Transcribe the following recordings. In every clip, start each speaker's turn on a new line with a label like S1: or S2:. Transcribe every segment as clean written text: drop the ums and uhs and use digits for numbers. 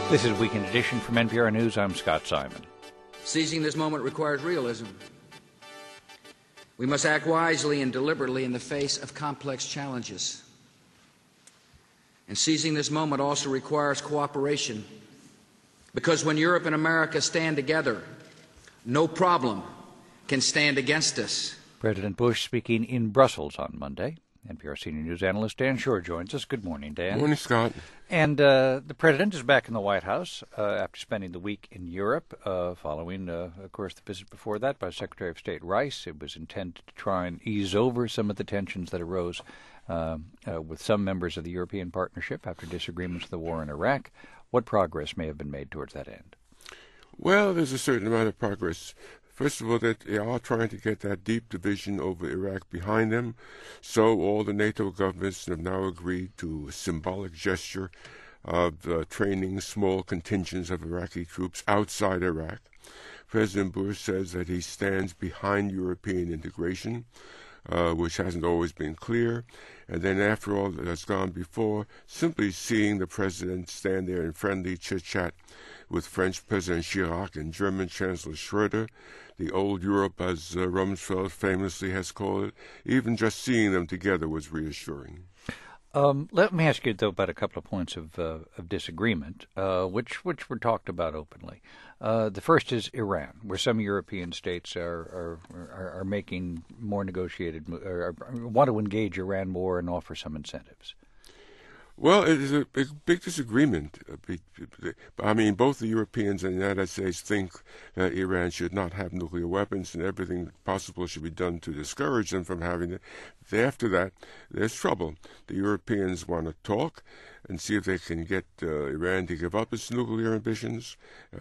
S1: This is Weekend Edition from NPR News. I'm Scott Simon.
S2: Seizing this moment requires realism. We must act wisely and deliberately in the face of complex challenges. And seizing this moment also requires cooperation, because when Europe and America stand together, no problem can stand against us.
S1: President Bush speaking in Brussels on Monday. NPR senior news analyst Dan Shore joins us. Good morning, Dan.
S3: Good morning, Scott.
S1: And the president is back in the White House after spending the week in Europe, following, of course, the visit before that by Secretary of State Rice. It was intended to try and ease over some of the tensions that arose with some members of the European partnership after disagreements with the war in Iraq. What progress may have been made towards that end?
S3: Well, there's a certain amount of progress. First of all, that they are trying to get that deep division over Iraq behind them. So all the NATO governments have now agreed to a symbolic gesture of training small contingents of Iraqi troops outside Iraq. President Bush says that he stands behind European integration, which hasn't always been clear. And then after all that has gone before, simply seeing the president stand there in friendly chit-chat with French President Chirac and German Chancellor Schröder, the old Europe, as Rumsfeld famously has called it, even just seeing them together was reassuring.
S1: Let me ask you, though, about a couple of points of disagreement, which were talked about openly. The first is Iran, where some European states are making more negotiated, or want to engage Iran more and offer some incentives.
S3: Well, it is a big disagreement. I mean, both the Europeans and the United States think that Iran should not have nuclear weapons and everything possible should be done to discourage them from having it. After that, there's trouble. The Europeans want to talk and see if they can get Iran to give up its nuclear ambitions.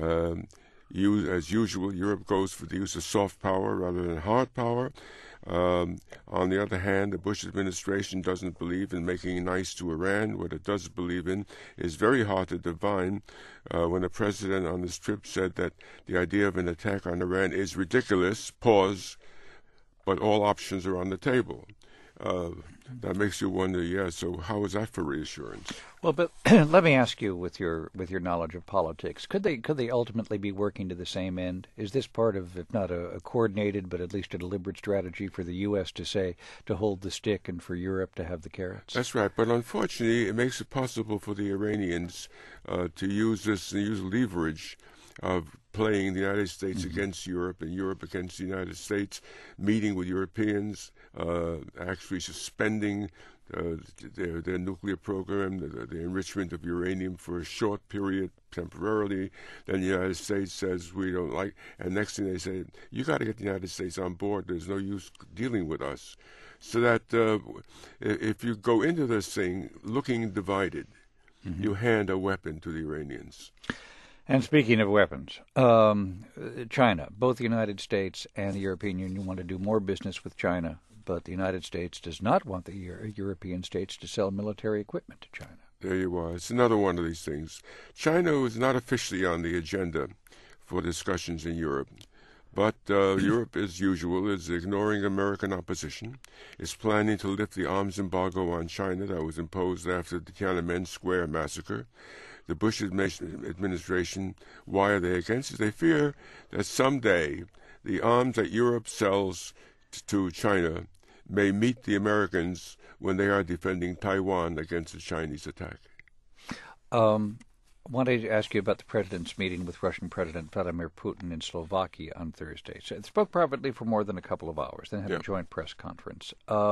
S3: As usual, Europe goes for the use of soft power rather than hard power. On the other hand, the Bush administration doesn't believe in making nice to Iran. What it does believe in is very hard to divine. When the president on this trip said that the idea of an attack on Iran is ridiculous, pause, but all options are on the table. That makes you wonder, so how is that for reassurance?
S1: Well, but let me ask you, with your knowledge of politics, could they ultimately be working to the same end? Is this part of, if not a coordinated, but at least a deliberate strategy for the U.S. to hold the stick and for Europe to have the carrots?
S3: That's right, but unfortunately, it makes it possible for the Iranians to use leverage of playing the United States against Europe and Europe against the United States, meeting with Europeans, actually suspending their nuclear program, the enrichment of uranium for a short period temporarily. Then the United States says we don't like, and next thing they say, you got to get the United States on board. There's no use dealing with us. So that if you go into this thing looking divided, you hand a weapon to the Iranians.
S1: And speaking of weapons, China, both the United States and the European Union want to do more business with China, but the United States does not want the European states to sell military equipment to China.
S3: There you are. It's another one of these things. China is not officially on the agenda for discussions in Europe, but Europe, as usual, is ignoring American opposition. It's planning to lift the arms embargo on China that was imposed after the Tiananmen Square massacre. The Bush administration, why are they against it? They fear that someday the arms that Europe sells to China may meet the Americans when they are defending Taiwan against the Chinese attack.
S1: I wanted to ask you about the president's meeting with Russian President Vladimir Putin in Slovakia on Thursday. So it spoke privately for more than a couple of hours, then had a joint press conference.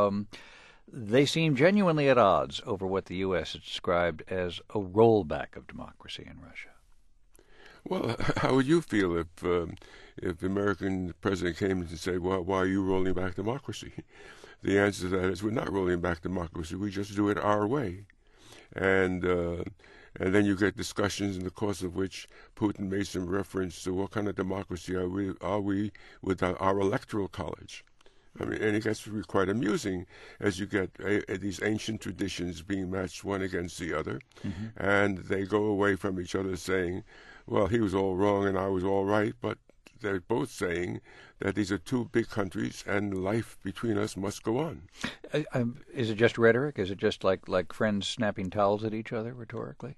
S1: They seem genuinely at odds over what the U.S. has described as a rollback of democracy in Russia.
S3: Well, how would you feel if the American president came and said, well, why are you rolling back democracy? The answer to that is we're not rolling back democracy. We just do it our way. And then you get discussions in the course of which Putin made some reference to what kind of democracy are we with our electoral college. I mean, and it gets quite amusing as you get these ancient traditions being matched one against the other, and they go away from each other saying, well, he was all wrong and I was all right, but they're both saying that these are two big countries and life between us must go on.
S1: Is it just rhetoric? Is it just like friends snapping towels at each other rhetorically?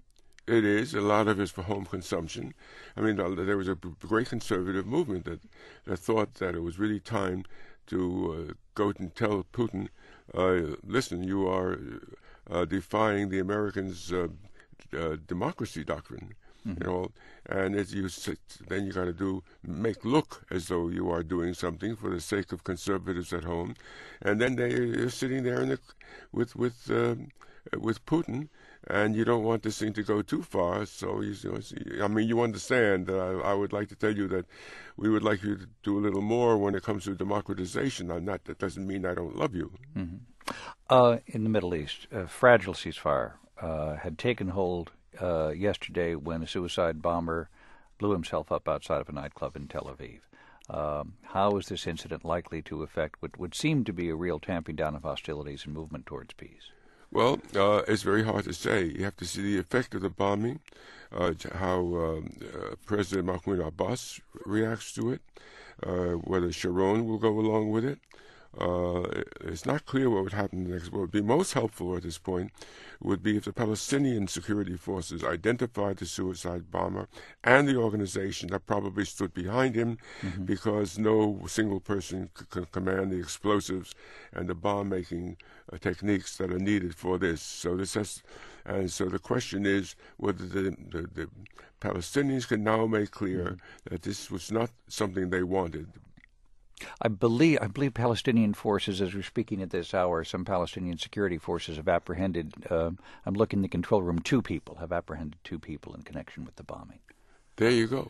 S3: It is. A lot of it is for home consumption. I mean, there was a great conservative movement that thought that it was really time to go and tell Putin, listen, you are defying the Americans' democracy doctrine.
S1: Mm-hmm.
S3: You know, and then you got to make look as though you are doing something for the sake of conservatives at home, and then they're sitting there with Putin, and you don't want this thing to go too far. So I mean, you understand that I would like to tell you that we would like you to do a little more when it comes to democratization. That doesn't mean I don't love you.
S1: Mm-hmm. In the Middle East, a fragile ceasefire had taken hold yesterday when a suicide bomber blew himself up outside of a nightclub in Tel Aviv. How is this incident likely to affect what would seem to be a real tamping down of hostilities and movement towards peace?
S3: Well, it's very hard to say. You have to see the effect of the bombing, how President Mahmoud Abbas reacts to it, whether Sharon will go along with it. It's not clear what would happen next. What would be most helpful at this point would be if the Palestinian security forces identified the suicide bomber and the organization that probably stood behind him, because no single person could command the explosives and the bomb-making techniques that are needed for this. So the question is whether the Palestinians can now make clear that this was not something they wanted.
S1: I believe Palestinian forces, as we're speaking at this hour, some Palestinian security forces have apprehended, I'm looking in the control room, 2 people have apprehended 2 people in connection with the bombing.
S3: There you go.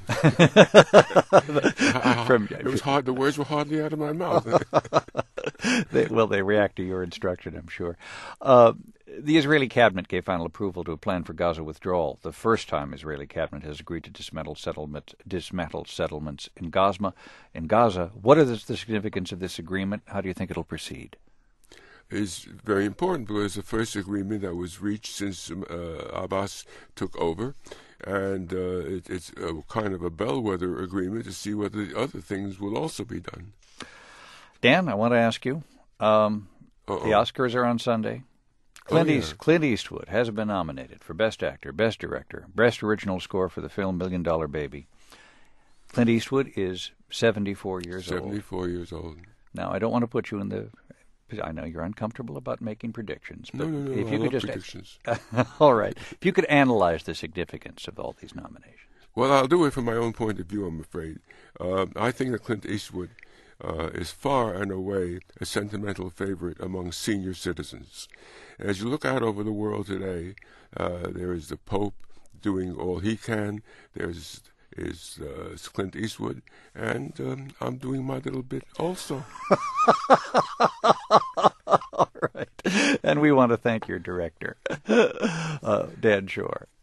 S3: It was hard. The words were hardly out of my mouth.
S1: They react to your instruction, I'm sure. The Israeli cabinet gave final approval to a plan for Gaza withdrawal. The first time Israeli cabinet has agreed to dismantle settlements in Gaza. What is the significance of this agreement? How do you think it'll proceed?
S3: Is very important because it's the first agreement that was reached since Abbas took over, and it's a kind of a bellwether agreement to see whether the other things will also be done.
S1: Dan, I want to ask you, the Oscars are on Sunday. Clint Eastwood has been nominated for Best Actor, Best Director, Best Original Score for the film $1 Million Baby. Clint Eastwood is 74 years old.
S3: 74 years old.
S1: Now, I don't want to put you in the... I know you're uncomfortable about making predictions, but
S3: no,
S1: if you could just
S3: predictions.
S1: All right. If you could analyze the significance of all these nominations.
S3: Well, I'll do it from my own point of view, I'm afraid. I think that Clint Eastwood is far and away a sentimental favorite among senior citizens. As you look out over the world today, there is the Pope doing all he can. There's Clint Eastwood, and I'm doing my little bit also.
S1: All right. And we want to thank your director, Dan Shor.